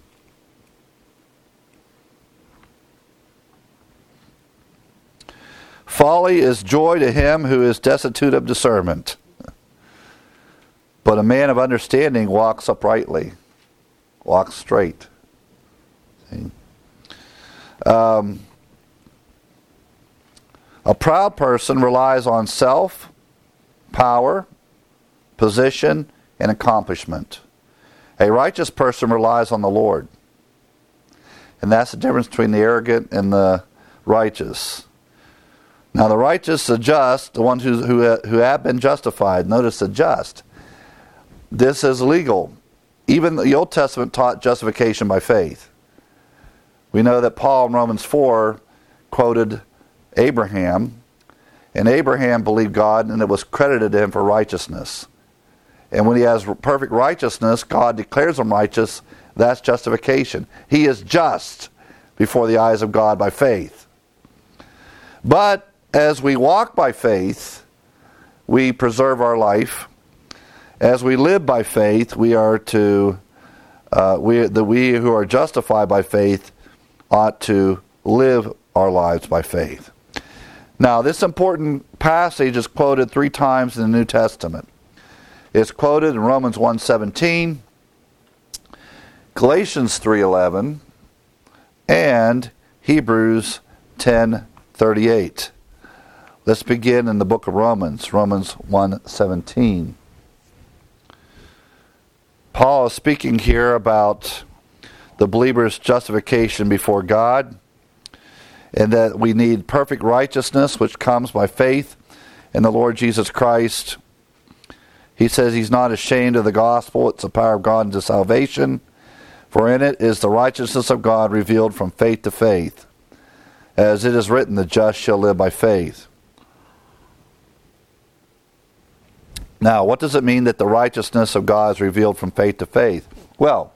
Folly is joy to him who is destitute of discernment, but a man of understanding walks uprightly, walks straight. See? Um, a proud person relies on self, power, position, and accomplishment. A righteous person relies on the Lord. And that's the difference between the arrogant and the righteous. Now the righteous, the just, the ones who, who, who have been justified, notice the just. This is legal. Even the Old Testament taught justification by faith. We know that Paul in Romans four quoted Abraham, and Abraham believed God, and it was credited to him for righteousness. And when he has perfect righteousness, God declares him righteous. That's justification. He is just before the eyes of God by faith. But as we walk by faith, we preserve our life. As we live by faith, we are to, uh, we, the we who are justified by faith ought to live our lives by faith. Now, this important passage is quoted three times in the New Testament. It's quoted in Romans one seventeen, Galatians three eleven, and Hebrews ten thirty-eight. Let's begin in the book of Romans, Romans one seventeen. Paul is speaking here about the believer's justification before God, and that we need perfect righteousness, which comes by faith in the Lord Jesus Christ. He says he's not ashamed of the gospel. It's the power of God unto salvation. For in it is the righteousness of God revealed from faith to faith. As it is written, the just shall live by faith. Now, what does it mean that the righteousness of God is revealed from faith to faith? Well,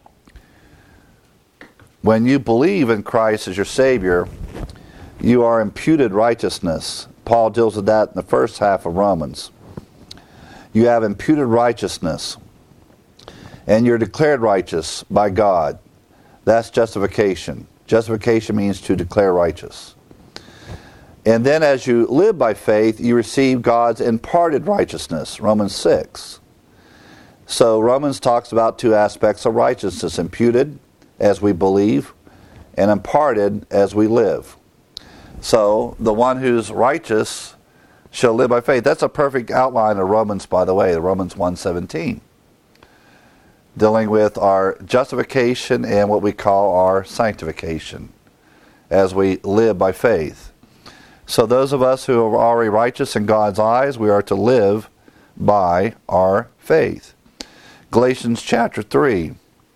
when you believe in Christ as your Savior, you are imputed righteousness. Paul deals with that in the first half of Romans. You have imputed righteousness, and you're declared righteous by God. That's justification. Justification means to declare righteous. And then as you live by faith, you receive God's imparted righteousness, Romans six. So Romans talks about two aspects of righteousness: imputed as we believe, and imparted as we live. So the one who's righteous shall live by faith. That's a perfect outline of Romans, by the way, Romans one seventeen. Dealing with our justification and what we call our sanctification as we live by faith. So those of us who are already righteous in God's eyes, we are to live by our faith. Galatians chapter three.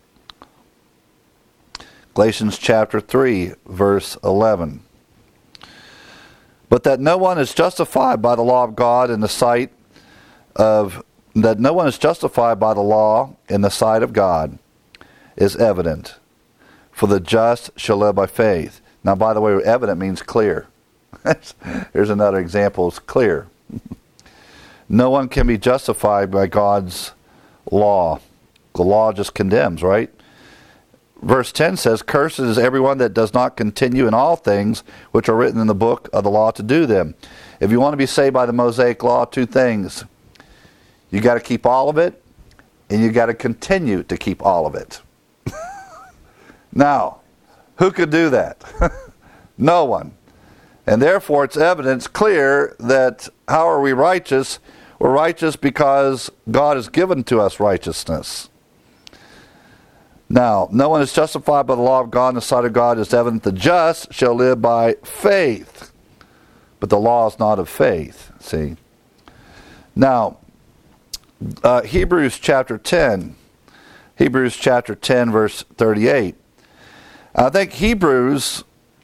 Galatians chapter three, verse eleven. But that no one is justified by the law of God in the sight of that no one is justified by the law in the sight of God is evident. For the just shall live by faith. Now, by the way, evident means clear. Here's another example. It's clear. No one can be justified by God's law. The law just condemns, right? Verse ten says, "Cursed is everyone that does not continue in all things which are written in the book of the law to do them." If you want to be saved by the Mosaic law, two things. You got to keep all of it, and you got to continue to keep all of it. Now, who could do that? No one. And therefore, it's evidence clear that how are we righteous? We're righteous because God has given to us righteousness. Now, no one is justified by the law of God in the sight of God is evident. The just shall live by faith. But the law is not of faith. See? Now, uh, Hebrews chapter ten. Hebrews chapter ten, verse thirty-eight. I think Hebrews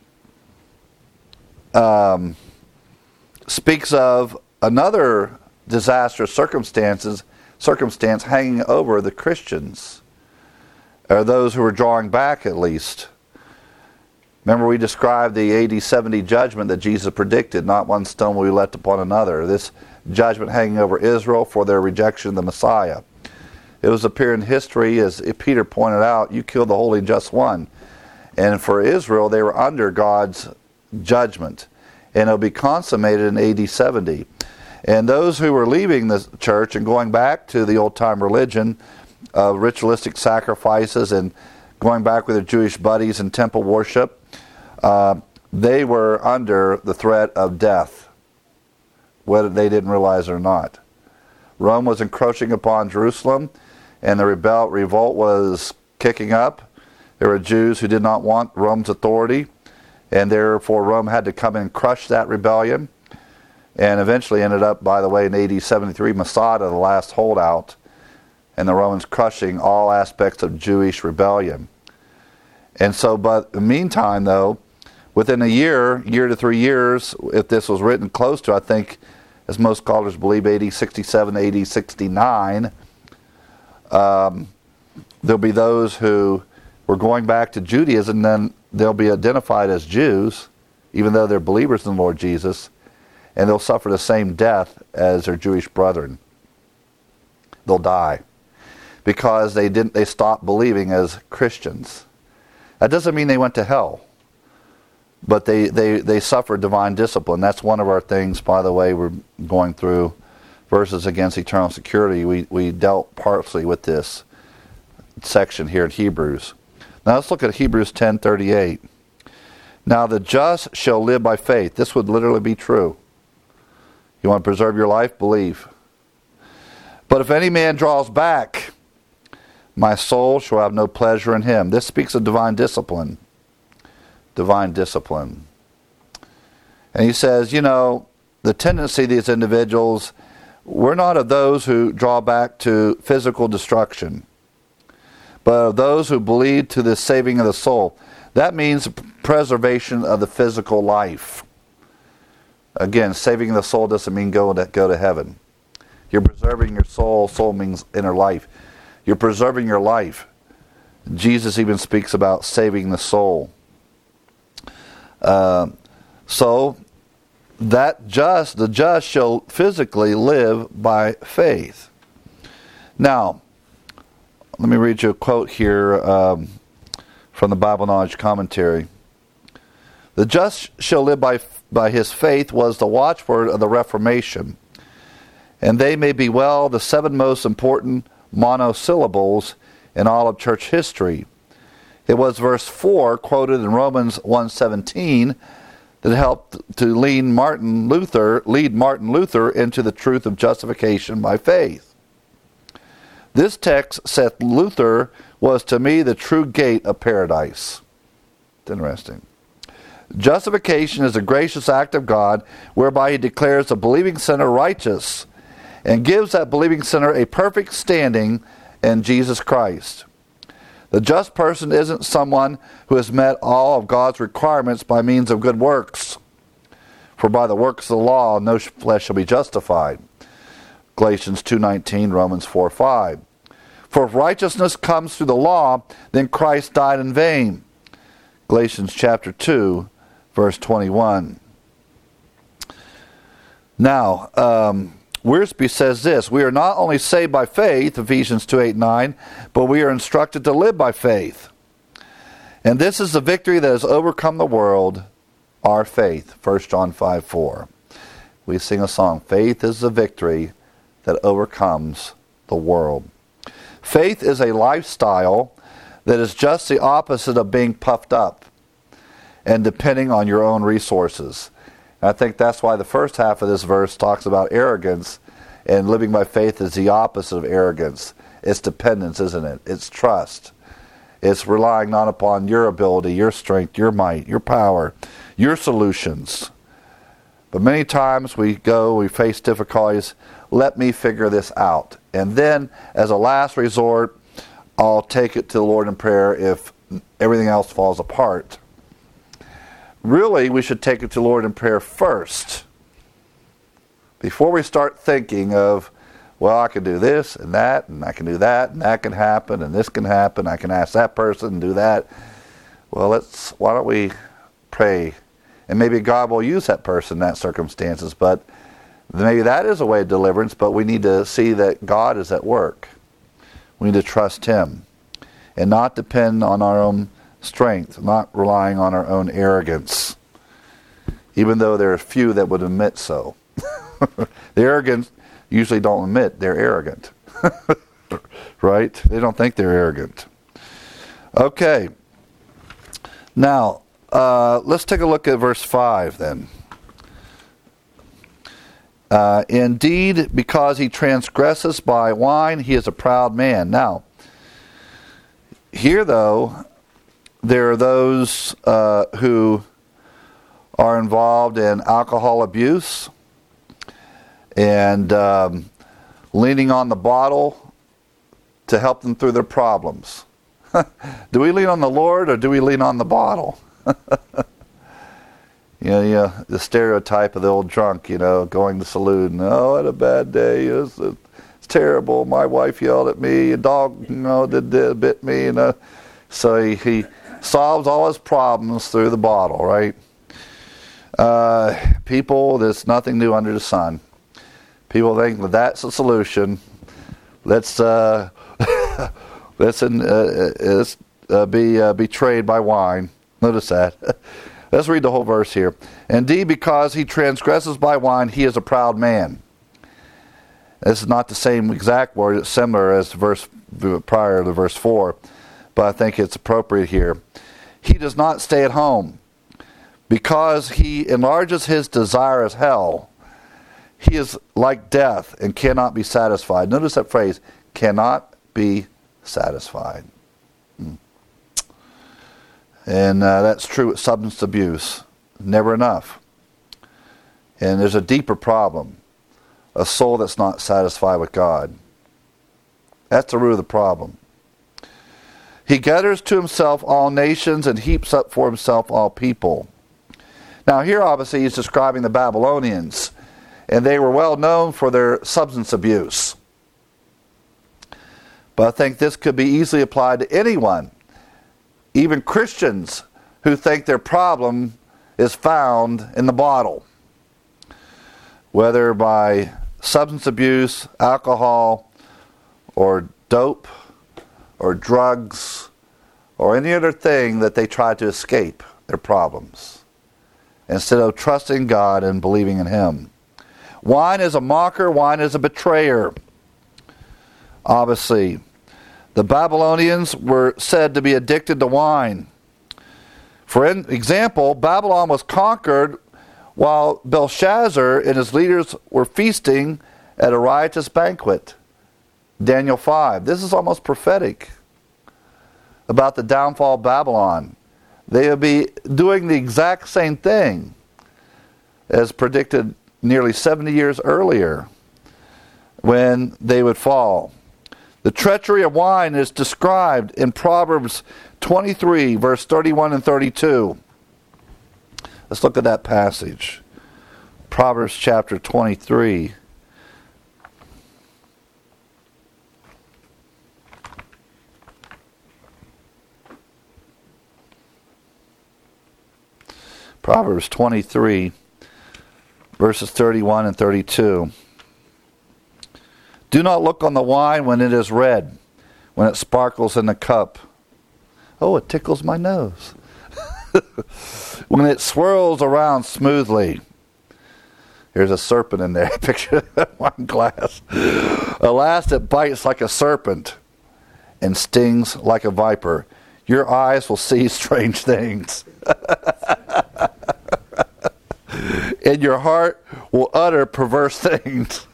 um, speaks of another disastrous circumstances, circumstance hanging over the Christians, or those who are drawing back at least. Remember, we described the A D seventy judgment that Jesus predicted, not one stone will be left upon another. This judgment hanging over Israel for their rejection of the Messiah. It was a period in history, as Peter pointed out, you killed the Holy and Just One. And for Israel, they were under God's judgment. And it'll be consummated in A D seventy. And those who were leaving the church and going back to the old-time religion of ritualistic sacrifices and going back with their Jewish buddies and temple worship, uh, they were under the threat of death, whether they didn't realize it or not. Rome was encroaching upon Jerusalem, and the rebel, revolt was kicking up. There were Jews who did not want Rome's authority, and therefore Rome had to come in and crush that rebellion, and eventually ended up, by the way, in A D seventy-three, Masada, the last holdout, and the Romans crushing all aspects of Jewish rebellion. And so, but in the meantime, though, within a year, year to three years, if this was written close to, I think, as most scholars believe, A D sixty-seven, A D sixty-nine, um, there'll be those who were going back to Judaism, and then they'll be identified as Jews, even though they're believers in the Lord Jesus, and they'll suffer the same death as their Jewish brethren. They'll die because they didn't. They stopped believing as Christians. That doesn't mean they went to hell, but they, they, they suffered divine discipline. That's one of our things, by the way, we're going through verses against eternal security. We, we dealt partially with this section here in Hebrews. Now let's look at Hebrews ten thirty-eight. Now the just shall live by faith. This would literally be true. You want to preserve your life? Believe. But if any man draws back, my soul shall have no pleasure in him. This speaks of divine discipline. Divine discipline. And he says, you know, the tendency of these individuals, we're not of those who draw back to physical destruction, but of those who believe to the saving of the soul. That means preservation of the physical life. Again, saving the soul doesn't mean go to, go to heaven. You're preserving your soul. Soul means inner life. You're preserving your life. Jesus even speaks about saving the soul. Uh, so, that just, the just shall physically live by faith. Now, let me read you a quote here um, from the Bible Knowledge Commentary. The just shall live by by his faith was the watchword of the Reformation, and they may be well the seven most important monosyllables in all of church history. It was verse four, quoted in Romans one seventeen, that helped to lead Martin Luther, lead Martin Luther into the truth of justification by faith. This text said Luther was to me the true gate of paradise. It's interesting. Justification is a gracious act of God whereby he declares the believing sinner righteous and gives that believing sinner a perfect standing in Jesus Christ. The just person isn't someone who has met all of God's requirements by means of good works. For by the works of the law no flesh shall be justified. Galatians two nineteen, Romans four five. For if righteousness comes through the law, then Christ died in vain. Galatians chapter two, verse twenty-one. Now, um, Wiersbe says this, we are not only saved by faith, Ephesians two eight nine, but we are instructed to live by faith. And this is the victory that has overcome the world, our faith, First John five four. We sing a song, faith is the victory that overcomes the world. Faith is a lifestyle that is just the opposite of being puffed up and depending on your own resources. And I think that's why the first half of this verse talks about arrogance, and living by faith is the opposite of arrogance. It's dependence, isn't it? It's trust. It's relying not upon your ability, your strength, your might, your power, your solutions. But many times we go, we face difficulties, let me figure this out. And then, as a last resort, I'll take it to the Lord in prayer if everything else falls apart. Really, we should take it to the Lord in prayer first. Before we start thinking of, well, I can do this and that, and I can do that, and that can happen, and this can happen, I can ask that person and do that. Well, let's, why don't we pray. And maybe God will use that person in that circumstances, but maybe that is a way of deliverance, but we need to see that God is at work. We need to trust Him and not depend on our own strength, not relying on our own arrogance, even though there are few that would admit so. The arrogant usually don't admit they're arrogant. Right? They don't think they're arrogant. Okay. Now, uh, let's take a look at verse five then. Uh, Indeed, because he transgresses by wine, he is a proud man. Now, here though, there are those uh, who are involved in alcohol abuse and um, leaning on the bottle to help them through their problems. Do we lean on the Lord or do we lean on the bottle? You know, yeah, the stereotype of the old drunk, you know, going to the saloon. Oh, I had a bad day. It's, it's terrible. My wife yelled at me. A dog, you know, did, did bit me. You know. So he, he solves all his problems through the bottle, right? Uh, people, there's nothing new under the sun. People think that that's the solution. Let's uh, let's, in, uh, let's uh, be uh, betrayed by wine. Notice that. Let's read the whole verse here. Indeed, because he transgresses by wine, he is a proud man. This is not the same exact word. It's similar as the verse prior to verse four, but I think it's appropriate here. He does not stay at home. Because he enlarges his desire as hell, he is like death and cannot be satisfied. Notice that phrase, cannot be satisfied. Hmm. And uh, that's true with substance abuse. Never enough. And there's a deeper problem. A soul that's not satisfied with God. That's the root of the problem. He gathers to himself all nations and heaps up for himself all people. Now here obviously he's describing the Babylonians. And they were well known for their substance abuse. But I think this could be easily applied to anyone. Even Christians who think their problem is found in the bottle. Whether by substance abuse, alcohol, or dope, or drugs, or any other thing that they try to escape their problems, instead of trusting God and believing in Him. Wine is a mocker, wine is a betrayer. Obviously, the Babylonians were said to be addicted to wine. For example, Babylon was conquered while Belshazzar and his leaders were feasting at a riotous banquet. Daniel five. This is almost prophetic about the downfall of Babylon. They will be doing the exact same thing as predicted nearly seventy years earlier when they would fall. The treachery of wine is described in Proverbs twenty-three, verse thirty-one and thirty-two. Let's look at that passage. Proverbs chapter twenty-three. Proverbs twenty-three, verses thirty-one and thirty-two. Do not look on the wine when it is red, when it sparkles in the cup. Oh, it tickles my nose. When it swirls around smoothly. There's a serpent in there. Picture that wine glass. Alas, it bites like a serpent and stings like a viper. Your eyes will see strange things. And your heart will utter perverse things.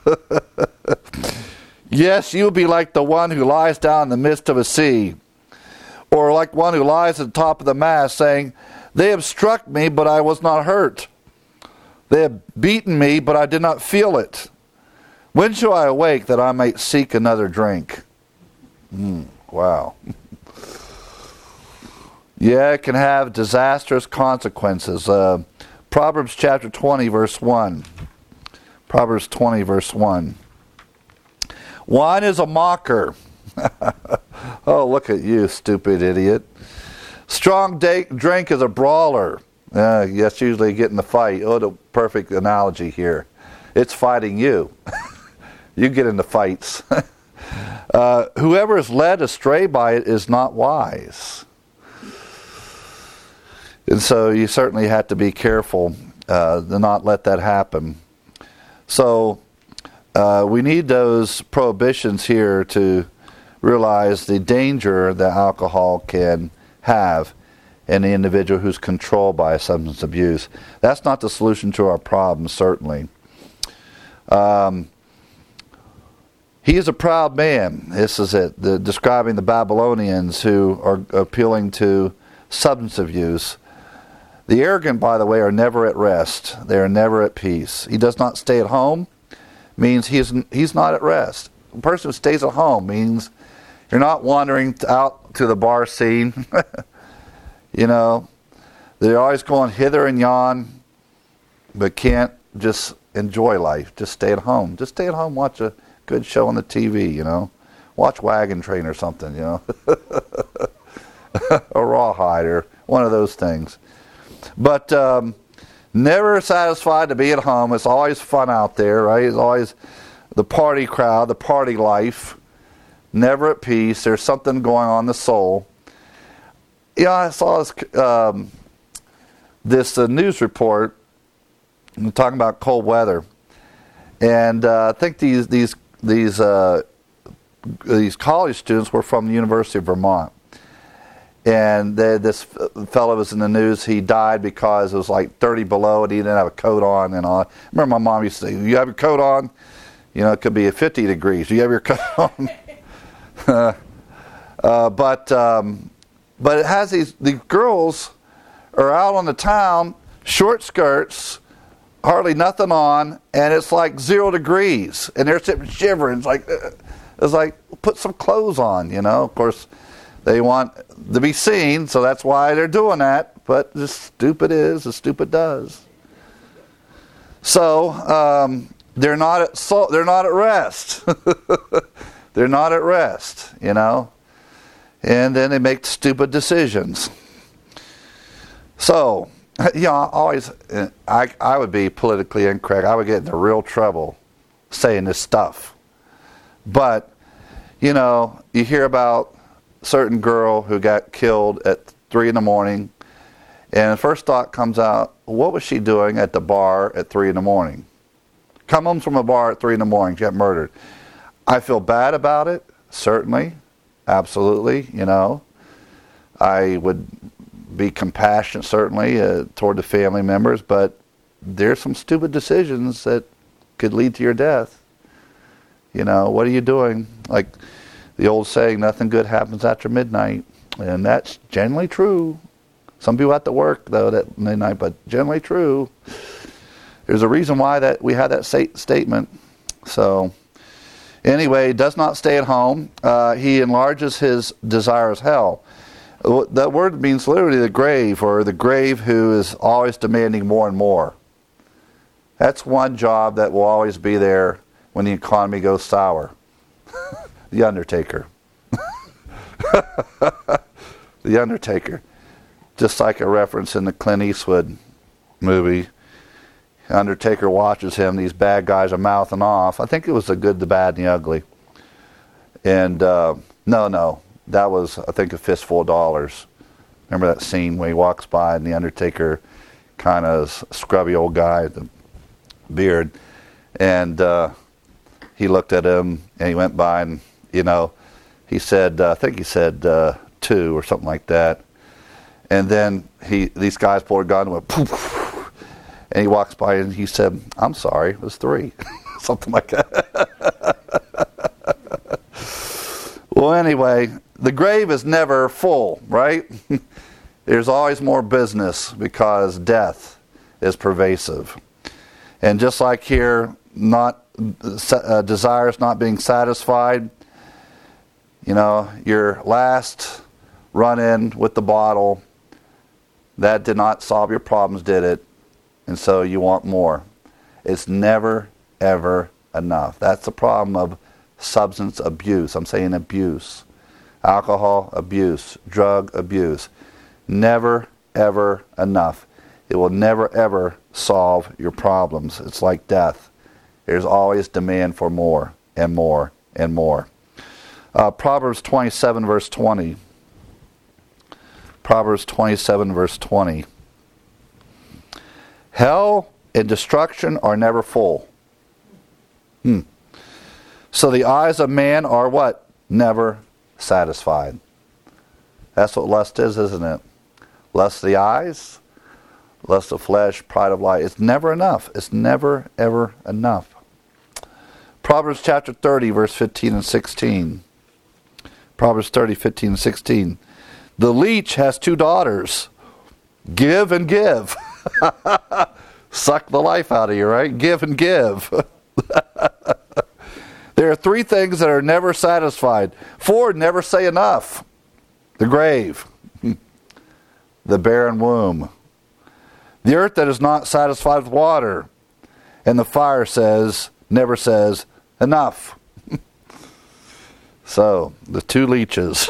Yes, you will be like the one who lies down in the midst of a sea, or like one who lies at the top of the mast, saying, they have struck me, but I was not hurt. They have beaten me, but I did not feel it. When shall I awake that I might seek another drink? Mm, wow. Yeah, it can have disastrous consequences. Uh, Proverbs chapter twenty, verse one. Proverbs twenty, verse one. Wine is a mocker. Oh, look at you, stupid idiot. Strong drink is a brawler. Uh, that's usually getting the fight. Oh, the perfect analogy here. It's fighting you. You get into fights. uh, whoever is led astray by it is not wise. And so you certainly have to be careful uh, to not let that happen. So uh, we need those prohibitions here to realize the danger that alcohol can have in the individual who's controlled by substance abuse. That's not the solution to our problem, certainly. Um, he is a proud man. This is it. The, describing the Babylonians who are appealing to substance abuse. The arrogant, by the way, are never at rest. They are never at peace. He does not stay at home, means he's, he's not at rest. A person who stays at home means you're not wandering out to the bar scene. You know, they're always going hither and yon, but can't just enjoy life. Just stay at home. Just stay at home, watch a good show on the T V, you know. Watch Wagon Train or something, you know. Or Rawhide or one of those things. But um, never satisfied to be at home. It's always fun out there, right? It's always the party crowd, the party life. Never at peace. There's something going on in the soul. Yeah, I saw this, um, this uh, news report talking about cold weather, and uh, I think these these these uh, these college students were from the University of Vermont, and they, this fellow was in the news. He died because it was like thirty below, and he didn't have a coat on and all. I remember my mom used to say, "You have your coat on? You know, it could be at fifty degrees. Do you have your coat on?" uh, but um, But it has these, the girls are out on the town, short skirts, hardly nothing on, and it's like zero degrees. And they're sitting shivering. It's like, it's like, put some clothes on, you know. Of course, they want to be seen, so that's why they're doing that. But as stupid is, as stupid does. So, um, they're not at, so, they're not at rest. They're not at rest, you know. And then they make stupid decisions. So, you know, I always, I, I would be politically incorrect. I would get into real trouble saying this stuff. But, you know, you hear about a certain girl who got killed at three in the morning, and the first thought comes out, what was she doing at the bar at three in the morning? Come home from a bar at three in the morning, she got murdered. I feel bad about it, certainly. Absolutely, you know. I would be compassionate, certainly, uh, toward the family members, but there's some stupid decisions that could lead to your death. You know, what are you doing? Like the old saying, nothing good happens after midnight. And that's generally true. Some people have to work, though, at midnight, but generally true. There's a reason why that we had that statement. So... Anyway, does not stay at home. Uh, he enlarges his desires hell. That word means literally the grave, or the grave who is always demanding more and more. That's one job that will always be there when the economy goes sour. The Undertaker. The Undertaker. Just like a reference in the Clint Eastwood movie. Undertaker watches him. These bad guys are mouthing off. I think it was the good, the bad, and the ugly. And uh, no, no, that was I think a fistful of dollars. Remember that scene where he walks by and the Undertaker, kind of scrubby old guy, the beard, and uh, he looked at him and he went by and you know, he said, uh, I think he said uh, two or something like that. And then he, these guys pulled a gun and went poof. And he walks by and he said, I'm sorry, it was three. Something like that. Well, anyway, the grave is never full, right? There's always more business because death is pervasive. And just like here, not uh, desires not being satisfied, you know, your last run-in with the bottle, that did not solve your problems, did it? And so you want more. It's never, ever enough. That's the problem of substance abuse. I'm saying abuse. Alcohol abuse. Drug abuse. Never, ever enough. it will never ever solve your problems. It's like death. There's always demand for more and more and more. Uh, Proverbs twenty-seven verse twenty. Proverbs twenty-seven verse twenty. Hell and destruction are never full. Hmm. So the eyes of man are what? Never satisfied. That's what lust is, isn't it? Lust of the eyes, lust of flesh, pride of life. It's never enough. It's never, ever enough. Proverbs chapter thirty, verse fifteen and sixteen. Proverbs thirty, fifteen and sixteen. The leech has two daughters. Give and give. Suck the life out of you, right? Give and give. There are three things that are never satisfied. Four never say enough. The grave. The barren womb. The earth that is not satisfied with water. And the fire says, never says, enough. So, the two leeches.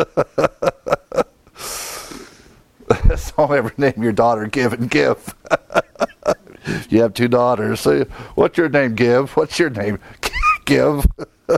Don't ever name your daughter Give and Give. You have two daughters. So what's your name, Give? What's your name? Give.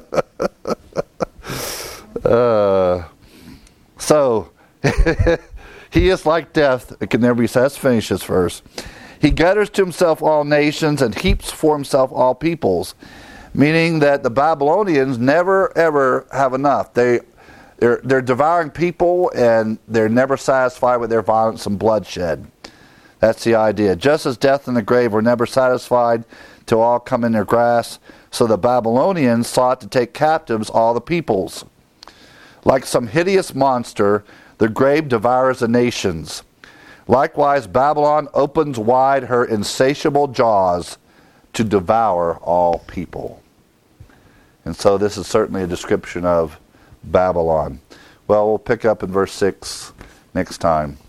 uh, so, he is like death. It can never be said. Let's finish this verse. He gathers to himself all nations and heaps for himself all peoples. Meaning that the Babylonians never ever have enough. They, they're, they're devouring people and they're never satisfied with their violence and bloodshed. That's the idea. Just as death and the grave were never satisfied till all come in their grasp, so the Babylonians sought to take captives all the peoples. Like some hideous monster, the grave devours the nations. Likewise, Babylon opens wide her insatiable jaws to devour all people. And so this is certainly a description of Babylon. Well, we'll pick up in verse six next time.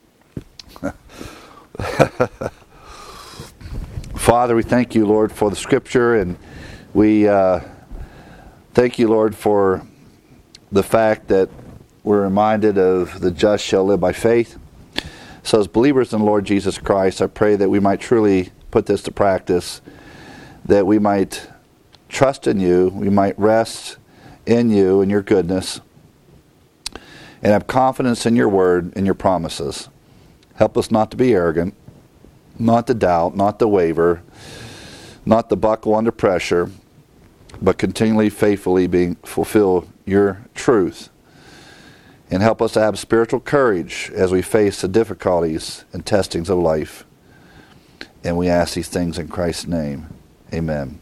Father, we thank you, Lord, for the scripture, and we uh, thank you, Lord, for the fact that we're reminded of the just shall live by faith. So as believers in the Lord Jesus Christ, I pray that we might truly put this to practice, that we might trust in you, we might rest in you and your goodness, and have confidence in your word and your promises. Help us not to be arrogant, not to doubt, not to waver, not to buckle under pressure, but continually faithfully being fulfill your truth. And help us to have spiritual courage as we face the difficulties and testings of life. And we ask these things in Christ's name. Amen.